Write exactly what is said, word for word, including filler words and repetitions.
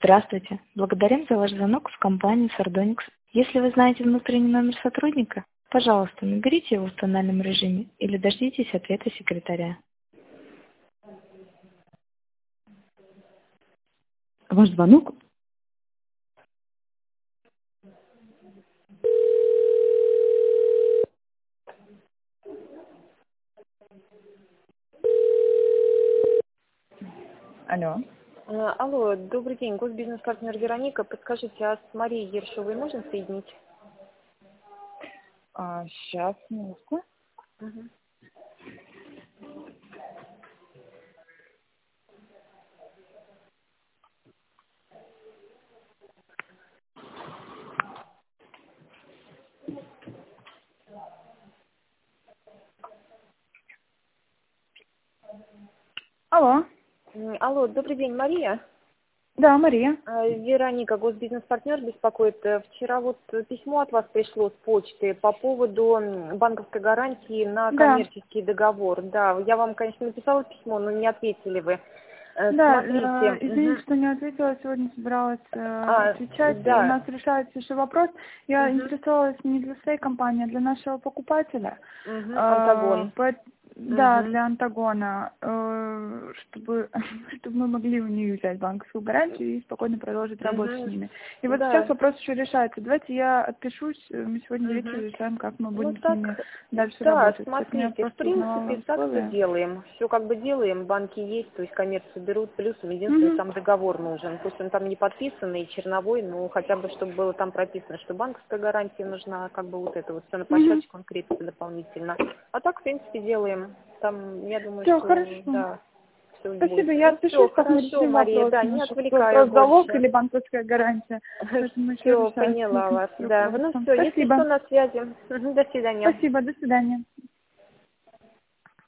Здравствуйте. Благодарим за ваш звонок в компанию Sardonyx. Если вы знаете внутренний номер сотрудника, пожалуйста, наберите его в тональном режиме или дождитесь ответа секретаря. Ваш звонок. Алло. Э, Алло, добрый день, госбизнес-партнер Вероника. Подскажите, а с Марией Ершовой можно соединить? А, сейчас, минутку. Мгм. Алло. М, Алло, добрый день, Мария. Да, Мария. Э, Вероника, госбизнес-партнер беспокоит. Э, Вчера вот э, письмо от вас пришло с почты по поводу м, банковской гарантии на Да. коммерческий договор. Да, я вам, конечно, написала письмо, но не ответили вы. Э, Да, Смотрите. э, извините, Мгм. что не ответила, сегодня собиралась э, А, отвечать. У да. нас решается еще вопрос. Я Мгм. интересовалась не для своей компании, а для нашего покупателя. Мгм. Э, Антагон. поэт- Да, Мгм. для Антагона, э, чтобы, чтобы мы могли у нее взять банковскую гарантию и спокойно продолжить работу с Мгм. ними. И вот сейчас Да. вопрос еще решается. Давайте я отпишусь, э, мы сегодня вечером Мгм. решаем, как мы Ну будем с ними так, дальше да, работать. Так меня смотрите, в просто узнавала принципе, так все условия. делаем. Все как бы делаем, банки есть, то есть коммерцию берут, плюсом единственное, Мгм. там договор нужен. Пусть он там не подписанный, черновой, но хотя бы, чтобы было там прописано, что банковская гарантия нужна, как бы вот это вот все на Мгм. площадке он крепится дополнительно. А так, в принципе, делаем. Там, я думаю, Все, что, хорошо. да, все будет. Спасибо, я Ну все, отпишусь, как мы хорошо, решим Мария, вопрос да, не наш. отвлекаю Вопрос залог больше. или банковская гарантия. Поэтому еще Все, решать поняла вас, да. Ну руководством. все, если Спасибо. что, на связи. Мгм, до свидания. Спасибо, до свидания.